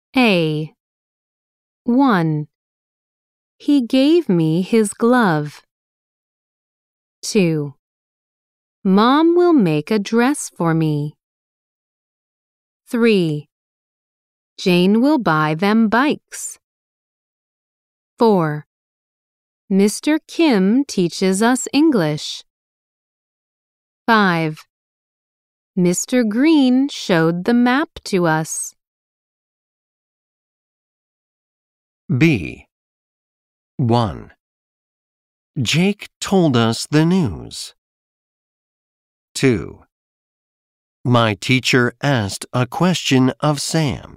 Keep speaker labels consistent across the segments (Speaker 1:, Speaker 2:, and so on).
Speaker 1: A. 1. He gave me his glove. 2. Mom will make a dress for me. 3. Jane will buy them bikes. 4. Mr. Kim teaches us English. 5. Mr. Green showed the map to us.
Speaker 2: B. 1. Jake told us the news. 2. My teacher asked a question of Sam.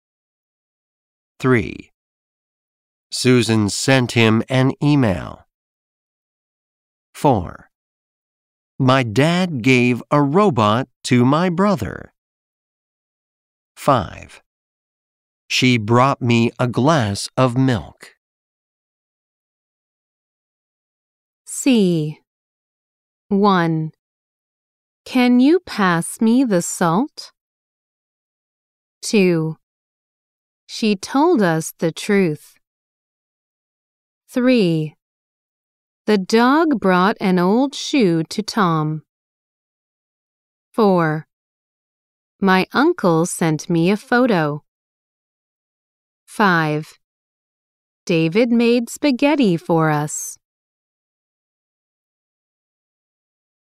Speaker 2: 3. Susan sent him an email. 4. My dad gave a robot to my brother. 5. She brought me a glass of milk.
Speaker 1: C. 1. Can you pass me the salt? 2. She told us the truth. 3. The dog brought an old shoe to Tom. 4. My uncle sent me a photo. 5. David made spaghetti for us.